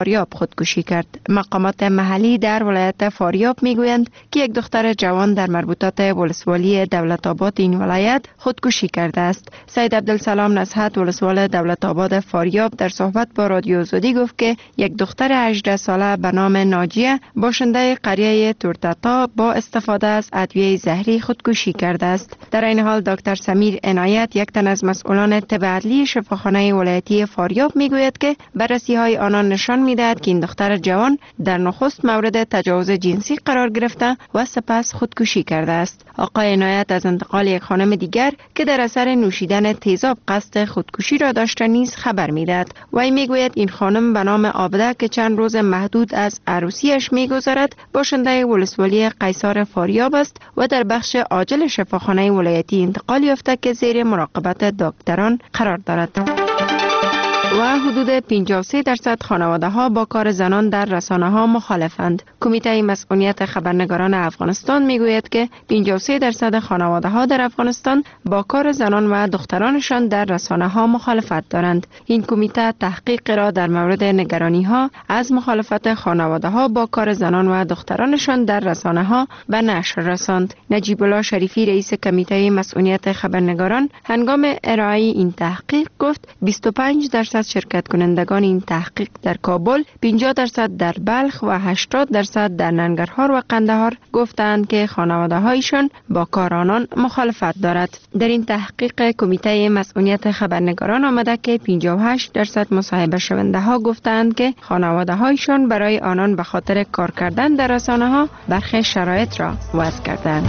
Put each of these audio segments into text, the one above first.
فاریاب خودکشی کرد. مقامات محلی در ولایت فاریاب میگویند که یک دختر جوان در مربوطات ولسوالی دولت آباد این ولایت خودکشی کرده است. سید عبدالسلام نصحت ولسوال دولت آباد فاریاب در صحبت با رادیو آزادی گفت که یک دختر 18 ساله به نام ناجیه باشنده قریه تورتتا با استفاده از ادویه زهری خودکشی کرده است. در این حال دکتر سمیر عنایت یک تن از مسئولان طب عدلی شفاخانه ولایتی فاریاب میگوید که بررسی‌های آنان نشان می‌دهد که این دختر جوان در نخست مورد تجاوز جنسی قرار گرفته و سپس خودکشی کرده است. آقای عنایت از انتقال یک خانم دیگر که در اثر نوشیدن تیزاب قصد خودکشی را داشته نیز خبر می‌دهد. وی میگوید این خانم به نام عابده که چند روز محدود از عروسیش می‌گذرد باشنده ولسوالی قیصر فاریاب است و در بخش عاجل شفاخانه ولایتی انتقال یافته که زیر مراقبت دکتران قرار دارد. و حدود 53% خانواده ها با کار زنان در رسانه ها مخالفند. کمیته مسئولیت خبرنگاران افغانستان میگوید که 53% خانواده ها در افغانستان با کار زنان و دخترانشان در رسانه ها مخالفت دارند. این کمیته تحقیق را در مورد نگرانی ها از مخالفت خانواده ها با کار زنان و دخترانشان در رسانه ها به نشر رساند. نجیب الله شریفی رئیس کمیته مسئولیت خبرنگاران هنگام ارائه این تحقیق گفت 25% شرکت کنندگان این تحقیق در کابل، 50% در بلخ و 80% در ننگرهار و قندهار گفتند که خانواده هایشان با کار آنان مخالفت دارد. در این تحقیق کمیته مسئولیت خبرنگاران آمده که 58% مصاحبه شونده ها گفتند که خانواده هایشان برای آنان به خاطر کار کردن در رسانه ها برخی شرایط را وضع کردند.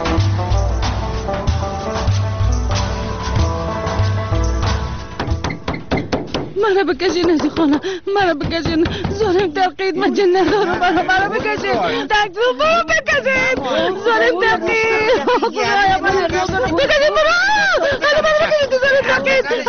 مرا بکشین از خانه، مرا بکشین، ظالم تقید من جن ندارم، مرا بکشین، دکتر مرا بکشین، ظالم تقید، خدایا مرا بکشین، مرا بکشین، ظالم تقید،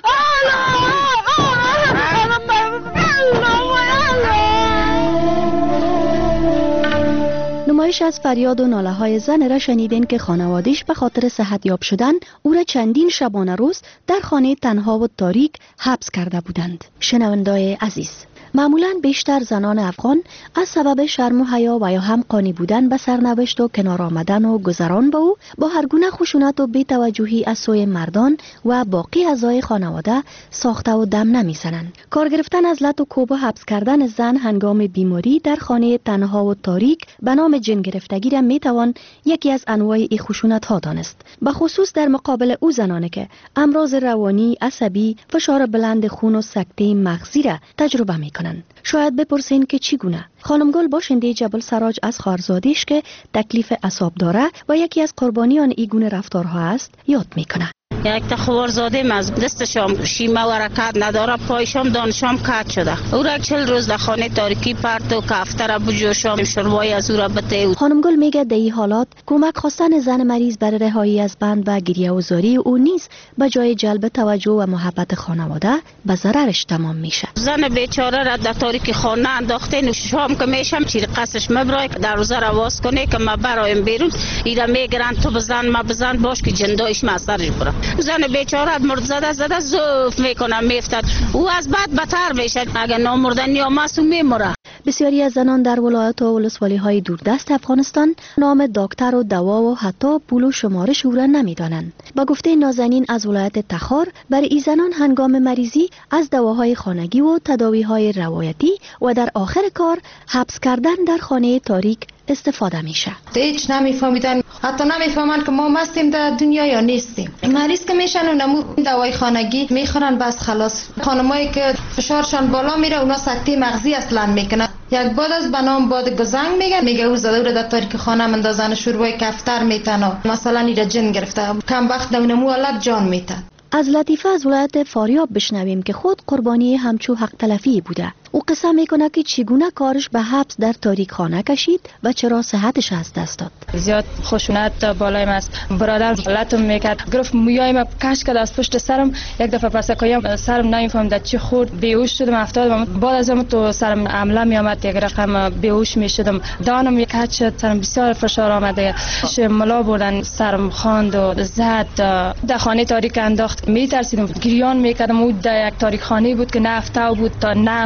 نمایش از فریاد و ناله های زن را شنیدین که خانواده‌اش به خاطر صحت یاب شدن او را چندین شبانه روز در خانه تنها و تاریک حبس کرده بودند. شنوندای عزیز، معمولاً بیشتر زنان افغان از سبب شرم و حیا و یا هم قانی بودن به سرنوشت و کنار آمدن و گذران با او با هر گونه خشونت و بی‌توجهی از سوی مردان و باقی اعضای خانواده ساخته و دم نمی‌زنند. کار گرفتن از لط و کوب و حبس کردن زن هنگام بیماری در خانه تنها و تاریک به نام جن گرفتگی را میتوان یکی از انواع این خشونت‌ها دانست. به خصوص در مقابل او زنانی که امراض روانی، عصبی، فشار بلند خون و سکته مغزی را تجربه می‌کنند. شاید بپرسین که چگونه؟ خانم گل باشنده جبل سراج از خواهرزادیش که تکلیف اعصاب داره و یکی از قربانیان این گونه رفتارها است یاد میکنه. یک خواهرزاده از دستشام شیمه و حرکت نداره، پایشام دانشام کات شده. او را 40 روز در خانه تاریکی پرت و کفتر بجوشام شروعی از او را بته. خانم گل میگه در این حالات کمک خواستن زن مریض برای رهایی از بند و گریه و زاری او نیز به جای جلب توجه و محبت خانواده به ضررش تمام میشه. زن بیچاره را در تاریکی خانه انداخته، شام که میشم چیر قصش مبرای در روزه رواز کنه که ما برایم بیرون ایرا میگرن تو بزن ما بزن باش که جندایش ما سرش بره. زن بیچاره مرد زده زوف میکنه میفتد، او از بعد بدتر میشه، اگه نامردنی یا معصوم میمره. بسیاری از زنان در ولایات و ولسوالی های دوردست افغانستان نام دکتر و دوا و حتی پول و شمارش او را نمیدانند. با گفته نازنین از ولایت تخار، برای این زنان هنگام مریضی از دواهای خانگی و تداوی‌های روایتی و در آخر کار حبس کردن در خانه تاریک استفاده میشه. هیچ نمیفهمیدن، حتی نمیفهمن که ما مستیم در دنیا یا نیستیم. مریض که میشن و نمو دوای خانگی میخورن بس خلاص. خانمایی که فشارشان بالا میره اونا سکته مغزی اصلا میکنن. یک باد از بنام باد گزنگ میگه او زده رو در تاریک خانه مندازن شوربای کفتر میتن، مثلا ایره جن گرفته کم وقت نمو حالت جان میتن. از لطیفه از ولایت فاریاب بشنویم که خود قربانی همچو حق تلفی بوده. او قصه میکنه که چگونه کارش به حبس در تاریک خانه کشید و چرا صحتش از دست داد. زیاد خشونت بالایم است. برادر لطم میکرد، گرفت مویایم کش کرد از پشت سرم. یک دفعه پسکایم سرم نمیفهمیدم چی خورد، بیهوش شدم افتادم. بعد از اون تو سرم عمله میامد، یک رقم بیهوش میشدم. دانم یک کج شد، سرم بسیار فشار آمده. ملا بردن سرم خواند و زد. در خانه تاریک انداخت. میترسیدم، گریان میکردم. او در یک تاریک خانه بود که نه افتاو بود تا نم بود.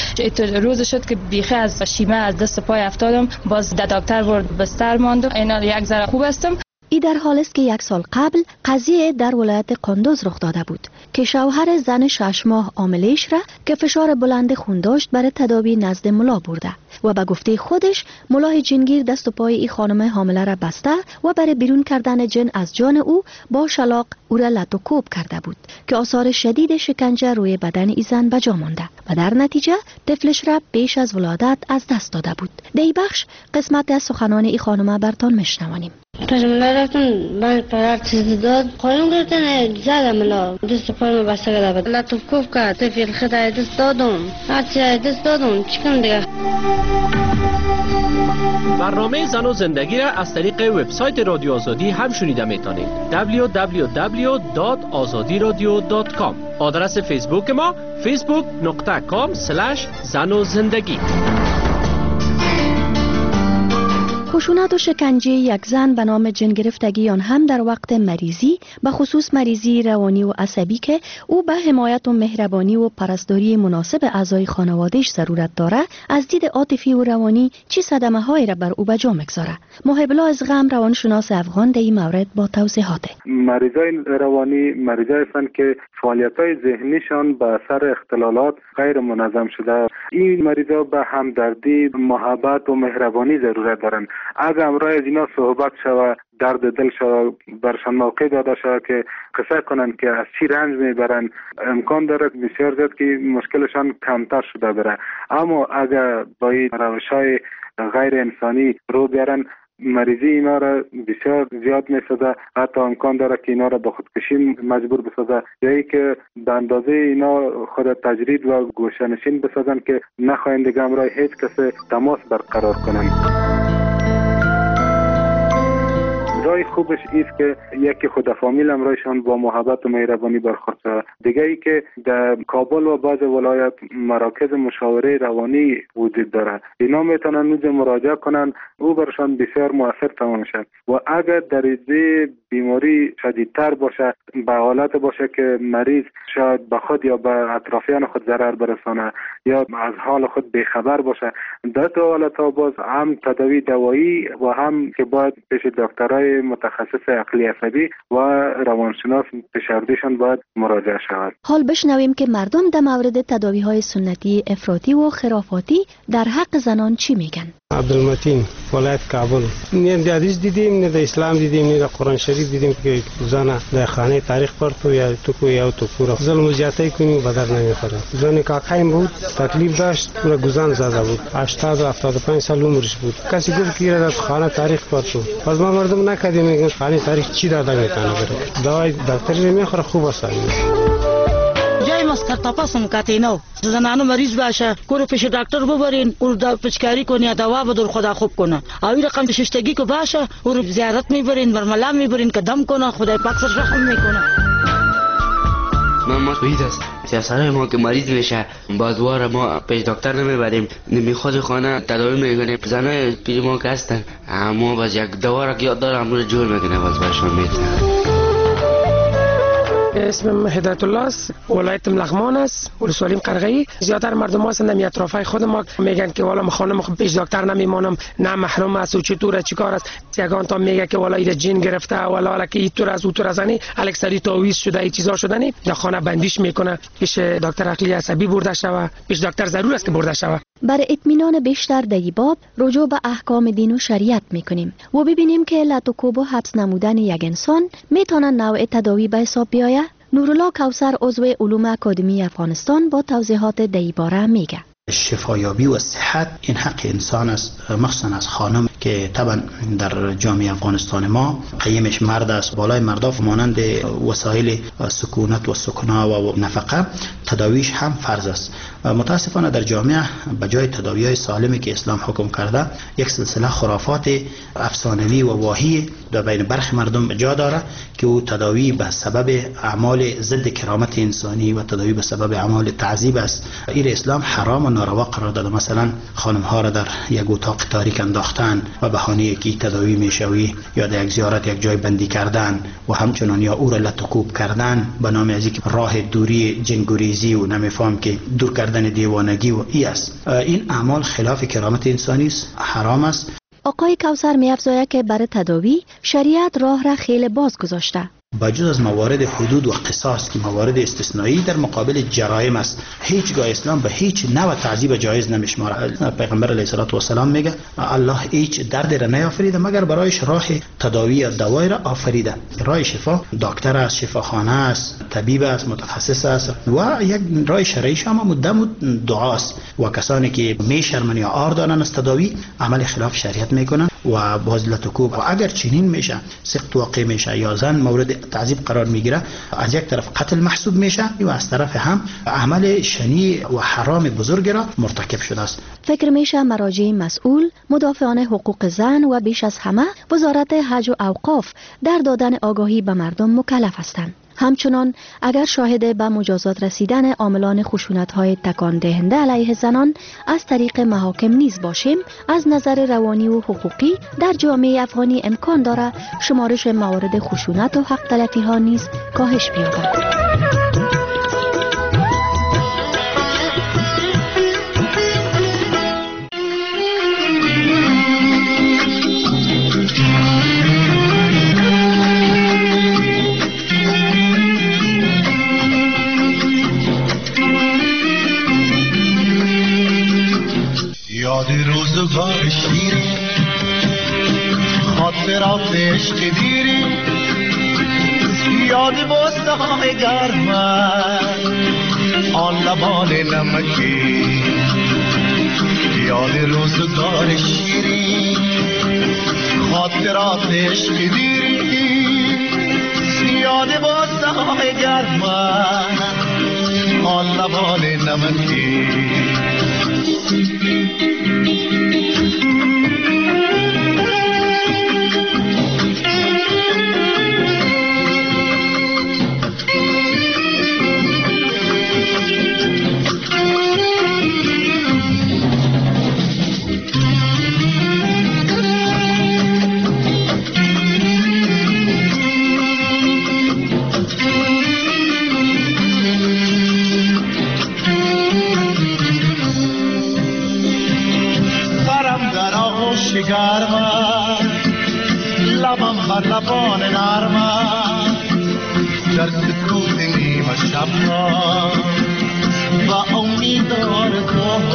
روز شد که بیخی از شیمه از دست پای افتادم، باز دکتر برد بستر ماندم، اینا یک ذره خوب هستم. ای در حال است که 1 سال قبل قضیه در ولایت قندوز رخ داده بود که شوهر زن 6 ماه عاملیش را که فشار بلند خون داشت برای تداوی نزد ملا برده و به گفته خودش ملای جنگیر دست و پای ای خانم حامله را بسته و برای بیرون کردن جن از جان او با شلاق او را لط و کوب کرده بود که آثار شدید شکنجه روی بدن ای زن بجا مانده و در نتیجه طفلش را پیش از ولادت از دست داده بود. در این بخش قسمت از سخنان ای خانم برتان میشنوانیم. پشمالا رفتم بانک پر چیز داد خانم گفتن زدم ملا دست پای ما بسته کرده بود لطف کوف کرد طفل خدای دست دادم هرچی دست دادم چیکم دیگه. برنامه زن و زندگی را از طریق وبسایت رادیو آزادی هم شنیده میتونید. www.azadiradio.com. آدرس فیسبوک ما facebook.com/زن و زندگی. خشونت و شکنجه یک زن به نام جن گرفتگی آن هم در وقت مریضی، به خصوص مریضی روانی و عصبی که او به حمایت و مهربانی و پرستاری مناسب اعضای خانواده‌اش ضرورت داره، از دید عاطفی و روانی چه صدمه‌هایی را بر او به جا می‌گذاره. محب الله از غم روانشناس افغان در این مورد با توضیحات. مریضای روانی مریضایی هستند که فعالیت‌های ذهنیشان به اثر اختلالات غیر منظم شده. این مریضا به همدردی، محبت و مهربانی ضرورت دارند. اگر امروز از اینا صحبت شود، درد دل شود، برشان موقع داده شود که قصه کنند که از چی رنج میبرند، امکان داره بسیار زیاد که مشکلشان کمتر شده بره. اما اگر با این روش‌های غیر انسانی رو بیارن، مریضی اینا را بسیار زیاد میسازه، حتی امکان داره که اینا را به خودکشی مجبور بسازه، یا ای که به اندازه اینا خود تجرید و گوشه‌نشین بسازن که نخواهند دیگه همراه هیچ کس تماس برقرار کنند. رای خوبش ایست که یکی خود فامیل امرایشان با محبت و مهربانی برخورد شود. دیگه ای که در کابل و بعض ولایت مراکز مشاوره روانی وجود داره، اینا میتونن اونجا مراجعه کنن، او برشان بسیار موثر تمام شد. و اگر درجه بیماری شدیدتر باشه، به حالت باشه که مریض شاید به خود یا به اطرافیان خود ضرر برسانه یا از حال خود بیخبر باشه، در دو حالت باز هم تداوی دوایی و هم که باید پیش دکترای متخصص عقلی عصبی و روانشناس پیشاردهشان باید مراجعه شود. حال بشنویم که مردم در مورد تداوی‌های سنتی افراطی و خرافاتی در حق زنان چی میگن. عبدالمتین، ولایت کابل. نه در حدیث دیدیم، نه در اسلام دیدیم، نه در قرآن شریف دیدیم که زن در خانه تاریخ پرتو یا تو یا تو پورا ظلم و زیاتی کنی بدر نمیخوره. زن کاکایم بود، تکلیف داشت، پورا گزان زده بود. 80 و 75 سال عمرش بود. کسی گفت که در خانه تاریخ پرتو. از ما مردم نکردیم، میگن خانه تاریخ چی داده میکنه بره. دوای دکتر نمیخوره، خوب است. جای مسکر تپاس میکاتینو زنانو مریض باشه کورو پیش دکتر ببرین او دا پچکاری کنه دوا بدون خدا خوب کنه. اوی رقم ششتگی کو باشه او زیارت میبرین، برملا میبرین که دم کنه، خدای پاک سر رحم میکنه. ما تویید است سیاسره ما که مریض میشه بازوار ما پیش دکتر نمیبریم، نمیخواد خانه تداوی میکنیم. زنای پیش ما که هستن اما باز یک دوا را که یاد دارم رو جور میکنه باز برشان میتونه. اسمم هدایت الله است، ولایت لغمان است، ولسوالی قرغی. زیاتر مردم هستند در اطرافای خود ما میگن که والا خانم پیش دکتر نمیمونم، نه محروم است و چطوره چیکار است. یگان تا میگه که والا این جن گرفته، والا که اینطور از اونطور از انی الکسری تعویض شده، این چیزا شدنی در خانه بندیش میکنه، پیش دکتر عقلی عصبی برده شوه، پیش دکتر ضرور است که برده شوه. برای اطمینان بیشتر در این باب رجوع به احکام دین و شریعت میکنیم و ببینیم که لط و کوب و حبس نمودن یک انسان میتونه نوع تداوی به حساب بیاید. نورالله کوثر عضو علوم اکادمی افغانستان با توضیحات در این باره میگه. شفایابی و صحت این حق انسان است، مخصوصا از خانم که طبعا در جامعه افغانستان ما قیمش مرد است. بالای مردا مانند وسایل سکونت و سکنا و نفقه تداویش هم فرض است. متاسفانه در جامعه به جای تداوی‌های سالمی که اسلام حکم کرده، یک سلسله خرافات افسانوی و واهی در بین برخی مردم جا داره که او تداوی به سبب اعمال ضد کرامت انسانی و تداوی به سبب اعمال تعذیب است. این اسلام حرام و ناروا قرار داده. مثلا خانم ها را در یک اتاق تاریک انداختن و بهانه که تداوی میشوی یا در یک زیارت یک جای بندی کردن و همچنان یا او را لطکوب کردن به نام از یک راه دوری جنگوریزی و نمیفهم که دور کردن دیوانگی و ای است. این اعمال خلاف کرامت انسانی است، حرام است. آقای کوثر می‌افزاید که برای تداوی شریعت راه را خیلی باز گذاشته. بجز از موارد حدود و قصاص که موارد استثنایی در مقابل جرایم است، هیچگاه اسلام به هیچ نوع تعذیب جایز نمیشمارد. پیغمبر علیه الصلاه و السلام میگه الله هیچ دردی را نیافریده مگر برایش راه تداوی و دوای را آفریده. راه شفا دکتر است، شفاخانه است، طبیب است، متخصص است و یک راه شرعی هم مدام دعاست. و کسانی که میشرمن یا آر دارن از تداوی عمل خلاف شریعت میکنن و باز لطکوب. و اگر چنین میشه سقط واقع میشه یا زن مورد تعذیب قرار میگیره، از یک طرف قتل محسوب میشه و از طرف هم عمل شنی و حرام بزرگ را مرتکب شده است. فکر میشه مراجع مسئول، مدافعان حقوق زن و بیش از همه وزارت حج و اوقاف در دادن آگاهی به مردم مکلف هستند. همچنان اگر شاهد به مجازات رسیدن عاملان خشونت‌های تکان دهنده علیه زنان از طریق محاکم نیز باشیم، از نظر روانی و حقوقی در جامعه افغانی امکان دارد شمارش موارد خشونت و حق تلفی‌ها نیز کاهش بیابد. یاد روزگار شیرین خاطرات عشق دیرین یاد بستان گرم آن لبان نمکی یاد روزگار شیرین خاطرات عشق دیرین یاد بستان گرم آن لبان نمکی لبم بر لبان نرمم در سکوت نیمه شب ها و امیدوار تو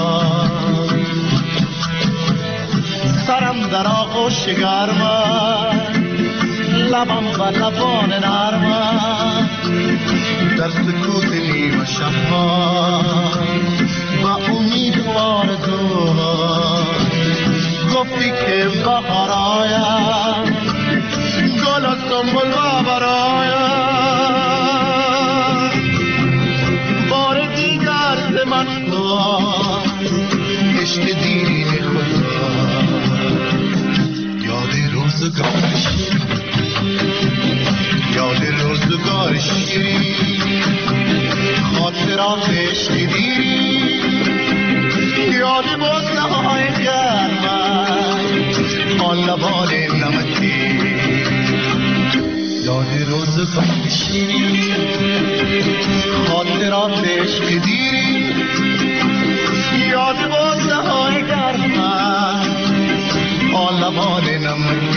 سرم در آغوش گرمم لبم بر لبان نرمم در سکوت نیمه شب ها و امیدوار تو گفتی که بهار آیم گل از سنبل و برایم بار دیگر ز من کن عشق دیرین خدا یاد روزگار شیرین یاد روزگار شیرین خاطرات عشق دیرین یاد بستان گرم آن لبان نمکی یاد روزگار شیرین خاطرات عشق دیرین یاد بستان گرم آن لبان نمکی